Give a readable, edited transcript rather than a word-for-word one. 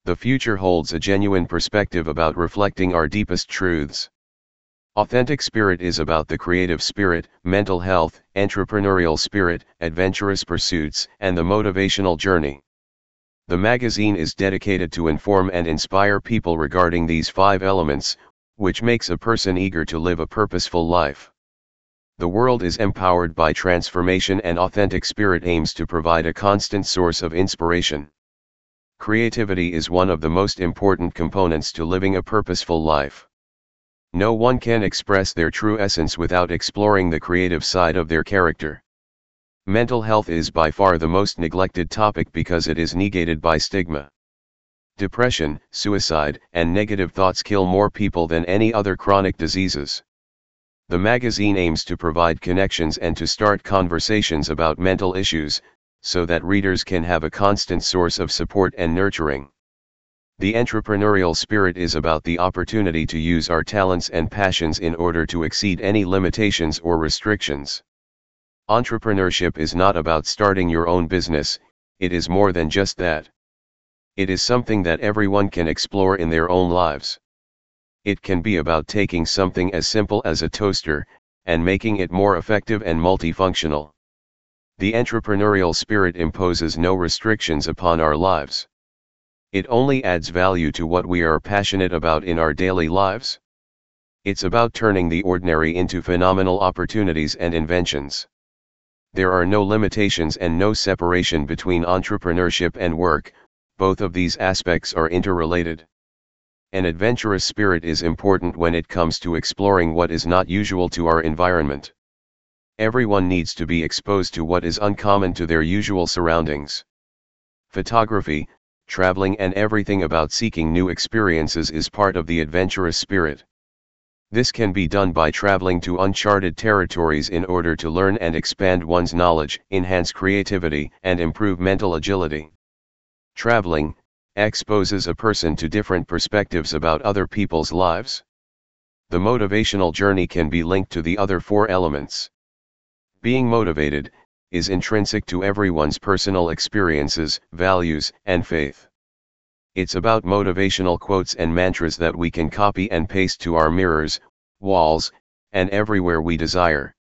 The future holds a genuine perspective about reflecting our deepest truths. Authentic spirit is about the creative spirit, mental health, entrepreneurial spirit, adventurous pursuits, and the motivational journey. The magazine is dedicated to inform and inspire people regarding these 5 elements, which makes a person eager to live a purposeful life. The world is empowered by transformation, and authentic spirit aims to provide a constant source of inspiration. Creativity is one of the most important components to living a purposeful life. No one can express their true essence without exploring the creative side of their character. Mental health is by far the most neglected topic because it is negated by stigma. Depression, suicide, and negative thoughts kill more people than any other chronic diseases. The magazine aims to provide connections and to start conversations about mental issues, so that readers can have a constant source of support and nurturing. The entrepreneurial spirit is about the opportunity to use our talents and passions in order to exceed any limitations or restrictions. Entrepreneurship is not about starting your own business, it is more than just that. It is something that everyone can explore in their own lives. It can be about taking something as simple as a toaster, and making it more effective and multifunctional. The entrepreneurial spirit imposes no restrictions upon our lives. It only adds value to what we are passionate about in our daily lives. It's about turning the ordinary into phenomenal opportunities and inventions. There are no limitations and no separation between entrepreneurship and work, both of these aspects are interrelated. An adventurous spirit is important when it comes to exploring what is not usual to our environment. Everyone needs to be exposed to what is uncommon to their usual surroundings. Photography, traveling, and everything about seeking new experiences is part of the adventurous spirit. This can be done by traveling to uncharted territories in order to learn and expand one's knowledge, enhance creativity, and improve mental agility. Traveling exposes a person to different perspectives about other people's lives. The motivational journey can be linked to the other 4 elements. Being motivated is intrinsic to everyone's personal experiences, values, and faith. It's about motivational quotes and mantras that we can copy and paste to our mirrors, walls, and everywhere we desire.